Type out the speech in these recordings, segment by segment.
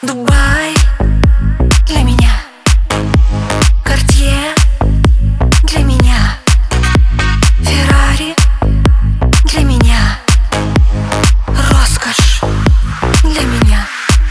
Дубай для меня, Картье для меня, Феррари для меня, роскошь для меня.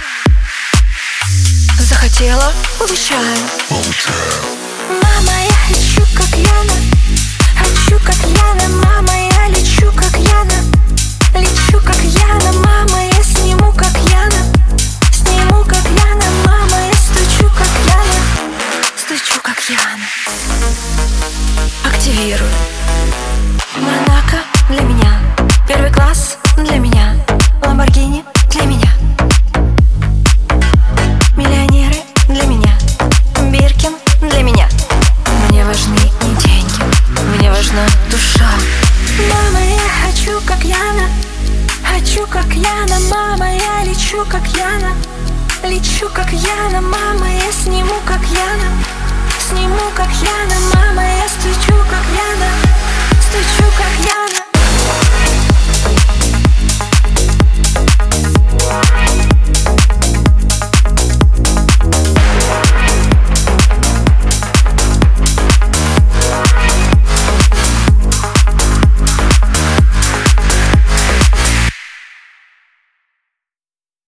Захотела — получаю. Мама, я хочу как Яна, хочу как Яна. Мама, я лечу как Яна, лечу как Яна. Мама, я сниму как Яна, сниму как Яна. Мама, я стучу как Яна, стучу как Яна. Активирую. Монако для меня, первый класс для меня, Ламборгини для меня, миллионеры для меня, Биркин для меня. Мне важны не деньги, мне важна душа. Мама, я хочу как Яна, хочу как Яна. Мама, я лечу как Яна, лечу как Яна. Мама, я сниму как Яна, сниму как Яна. Мама, я стучу